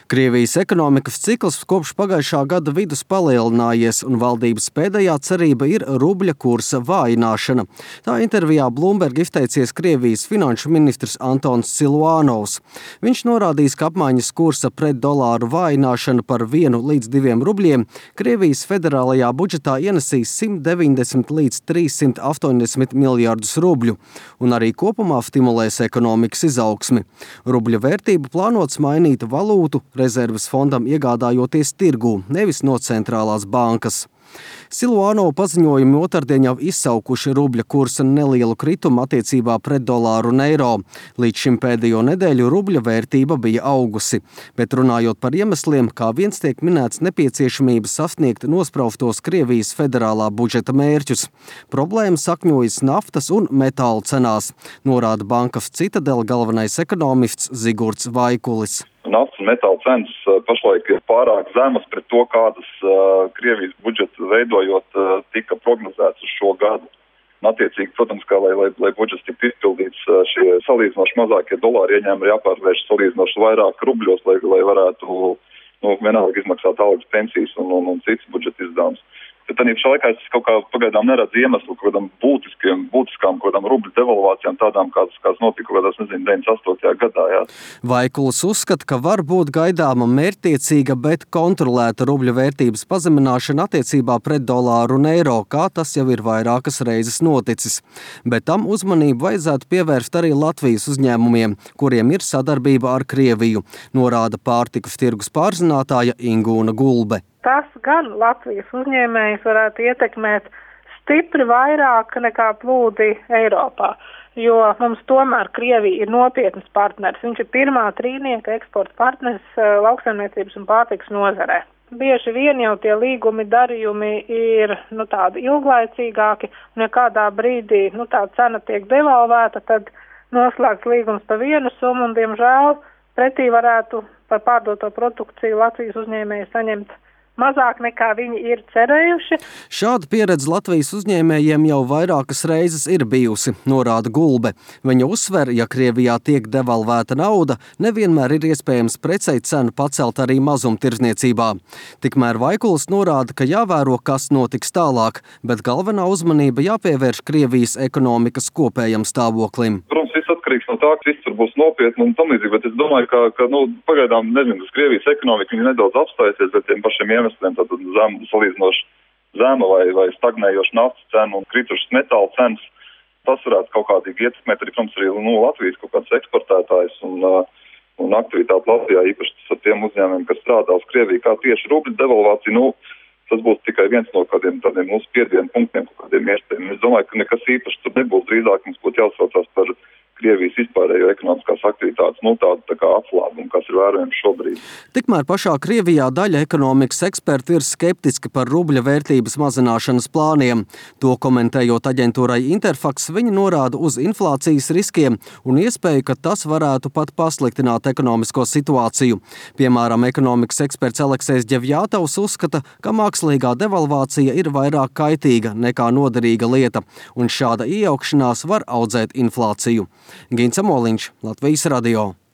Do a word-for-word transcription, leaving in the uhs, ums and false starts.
Krievijas ekonomikas cikls kopš pagājušā gada vidus palielinājies, un valdības pēdējā cerība ir rubļa kursa vājināšana. Tā intervijā Bloomberg izteicies Krievijas finanšu ministrs Antons Siluanovs. Viņš norādījis, ka apmaiņas kursa pret dolāru vājināšana par vienu līdz diviem rubļiem Krievijas federālajā budžetā ienesīs simt deviņdesmit līdz trīssimt astoņdesmit miljardus rubļu, un arī kopumā stimulēs ekonomikas izaugsmi. Rubļa vērtību plānots mainīt valūtu rezerves fondam iegādājoties tirgū, nevis no centrālās bankas. Siluanova paziņojumi otrdien jau izsaukuši rubļa kursa nelielu kritumu attiecībā pret dolāru un eiro. Līdz šim pēdējo nedēļu rubļa vērtība bija augusi, bet runājot par iemesliem, kā viens tiek minēts nepieciešamība sasniegt nospraustos Krievijas federālā budžeta mērķus. Problēma sakņojas naftas un metālu cenās, norāda bankas Citadele galvenais ekonomists Zigurds Vaikulis. Naftas un metāla cenas pašlaik ir pārāk zemas pret to, kādas uh, Krievijas budžetu veidojot uh, tika prognozēts uz šo gadu. Un attiecīgi, protams, kā lai, lai, lai budžets tiktu izpildīts, uh, šie salīdzinoši mazākie dolāri ieņēmumi ir jāpārvērš salīdzinoši vairāk rubļos, lai, lai varētu nu, vienalga izmaksāt algas, pensijas un, un, un cits budžeta izdevums. Bet tādā pašā laikā es kaut kā pagaidām neredzu iemeslu kādam būtiskiem, būtiskām kādam rubļu devalvācijām, tādām, kādas, kādas notika kādās, nezinu, deviņdesmit astotajā gadā. Jā. Vaikulis uzskata, ka var būt gaidāma mērķtiecīga, bet kontrolēta rubļa vērtības pazemināšana attiecībā pret dolāru un eiro, kā tas jau ir vairākas reizes noticis. Bet tam uzmanību vajadzētu pievērst arī Latvijas uzņēmumiem, kuriem ir sadarbība ar Krieviju, norāda pārtikas tirgus pārzinātāja Ingūna Gulbe. Tas gan Latvijas uzņēmējus varētu ietekmēt stipri vairāk nekā plūdi Eiropā, jo mums tomēr Krievija ir nopietnas partneris. Viņš ir pirmā trīnieka eksporta partneris lauksaimniecības un pārtikas nozarē. Bieži vien jau tie līgumi, darījumi ir nu, tādi ilglaicīgāki, un ja kādā brīdī nu, tā cena tiek devalvēta, tad noslēgts līgums par vienu summu, un, diemžēl, pretī varētu par pārdoto produkciju Latvijas uzņēmēji saņemt mazāk nekā viņi ir cerējuši. Šāda pieredze Latvijas uzņēmējiem jau vairākas reizes ir bijusi, norāda Gulbe. Viņa uzsver, ja Krievijā tiek devalvēta nauda, nevienmēr ir iespējams precei cenu pacelt arī mazumtirdzniecībā. Tikmēr Vaikulis norāda, ka jāvēro, kas notiks tālāk, bet galvenā uzmanība jāpievērš Krievijas ekonomikas kopējam stāvoklim. Protams, viss atkarīgs no tā, ka viss tur būs nopietni un tam līdzīgi, bet es domāju, ka, ka nu, pagaidām, nezinu, uz Krievijas ekonomika viņi nedaudz apstājusies, bet tiem pašiem iemesliem, tātad zem, salīdzinoši zema vai, vai stagnējoša naftas cena un kritušas metāla cenas, tas varētu kaut kādīgi ietekmēt arī, protams, arī nu, Latvijas kaut kāds eksportētājs un, uh, un aktivitāti Latvijā, īpaši ar tiem uzņēmumiem, kas strādā uz Krieviju, kā tieši rubļu devalvācija, nu, tas būs tikai viens no kādiem tādiem mūsu spiedienu punktiem, kādiem iespējiem. Es domāju, ka nekas īpaši tur nebūs, drīzāk mums būtu jāsaucās par Krievijas vispārējo ekonomiskās aktivitātes, nu tādu tā kā atslābumu, kas ir vērojams šobrīd. Tikmēr pašā Krievijā daļa ekonomikas eksperti ir skeptiski par rubļa vērtības mazināšanas plāniem. To komentējot aģentūrai Interfax, viņi norāda uz inflācijas riskiem un iespēju, ka tas varētu pat pasliktināt ekonomisko situāciju. Piemēram, ekonomikas eksperts Aleksejs Ģevjātovs uzskata, ka mākslīgā devalvācija ir vairāk kaitīga nekā noderīga lieta, un šāda iejaukšanās var audzēt inflāciju. Gins Amoliņš, Latvijas radio.